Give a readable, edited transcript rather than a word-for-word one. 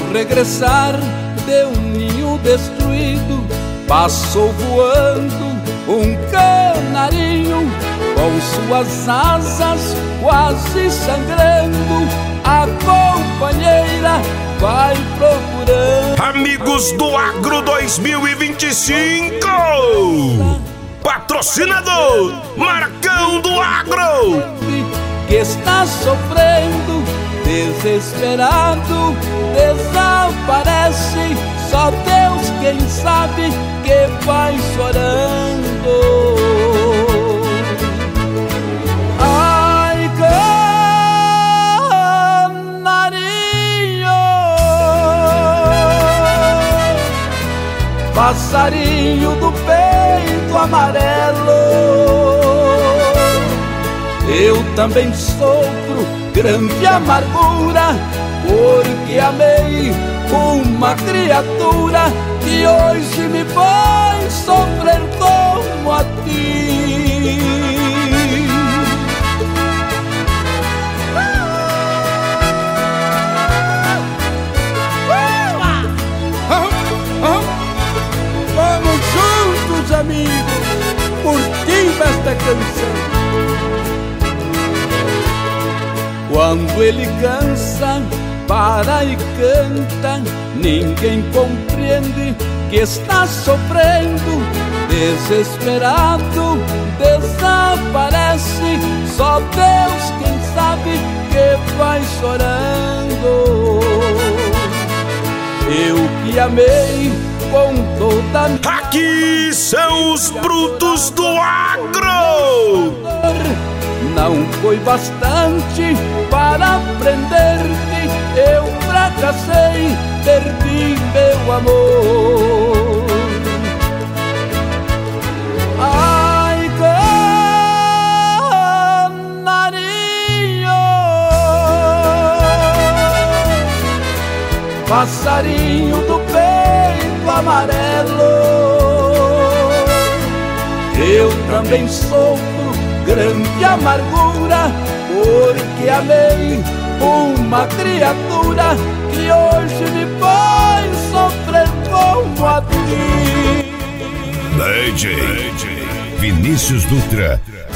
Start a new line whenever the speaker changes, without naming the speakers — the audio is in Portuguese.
regressar de um ninho destruído, passou voando um canarinho, com suas asas quase sangrando, a companheira vai procurando.
Amigos do Agro 2025, patrocinador Marcão do Agro,
que está sofrendo, desesperado, desaparece. Só Deus quem sabe que vai chorando. Ai, canarinho, passarinho do peito amarelo, eu também sofro grande amargura, porque amei uma criatura que hoje me faz sofrer como a ti. Vamos juntos, amigos, curtindo esta canção. Quando ele cansa, para e canta, ninguém compreende que está sofrendo, desesperado, desaparece. Só Deus quem sabe que vai chorando. Eu que amei com toda a minha...
Aqui são os brutos do agro.
Não foi bastante para prender-te, eu fracassei, perdi meu amor. Ai, canarinho, passarinho do peito amarelo, eu também sofro grande amargura, porque amei uma criatura que hoje me faz sofrer como a ti.
DJ Vinícius Dutra